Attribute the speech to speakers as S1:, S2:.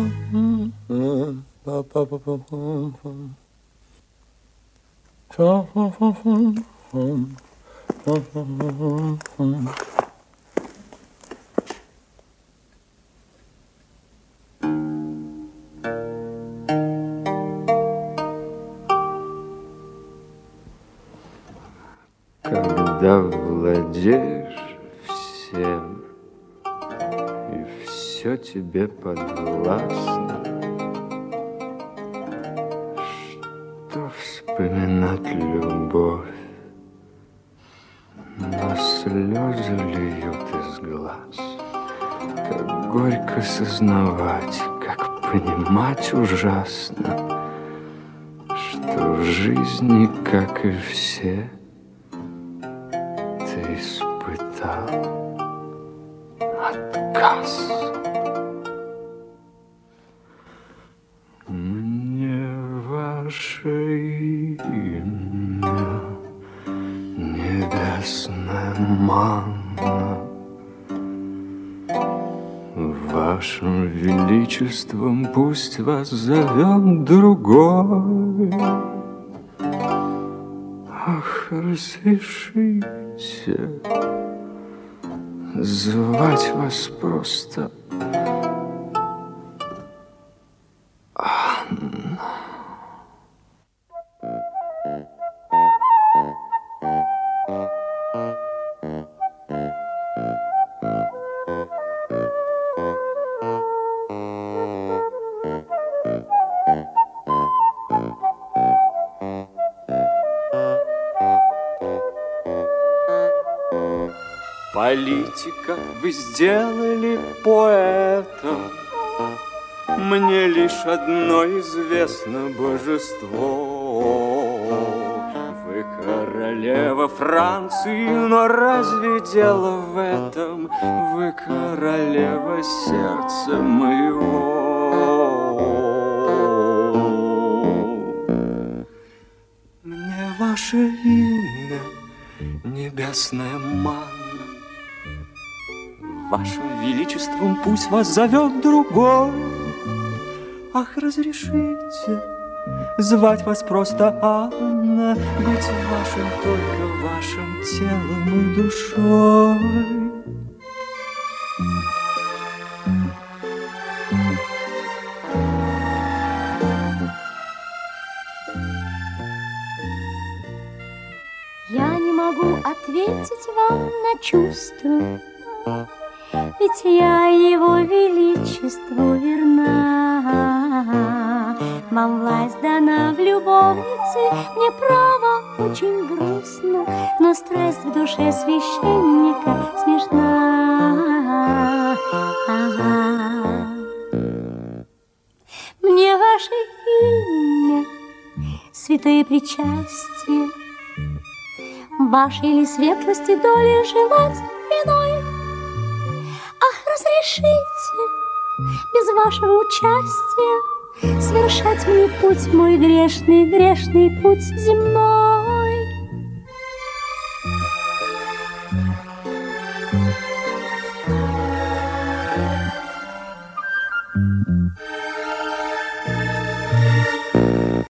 S1: Когда владеешь всем, и все тебе подвластно, что вспоминать любовь, но слезы льют из глаз. Как горько сознавать, как понимать ужасно, что в жизни, как и все, ты испытал отказ. Мне ваше имя небесная манна, вашим величеством пусть вас зовет другой. Ах, разрешите звать вас просто Анна.
S2: Политика вы сделали поэтом, мне лишь одно известно божество. Вы королева Франции, но разве дело в этом? Вы королева сердца моего. Мне ваше имя небесная манна, вашим величеством пусть вас зовет другой. Ах, разрешите звать вас просто Анна, быть вашим только вашим телом и душой.
S3: Я не могу ответить вам на чувства, ведь я его величеству верна. Вам власть дана в любовнице, мне право очень грустно, но страсть в душе священника смешна. Мне ваше имя, святое причастие, вашей ли светлости доли желать иной. Ах, разрешите без вашего участия совершать мне путь мой грешный, грешный путь земной.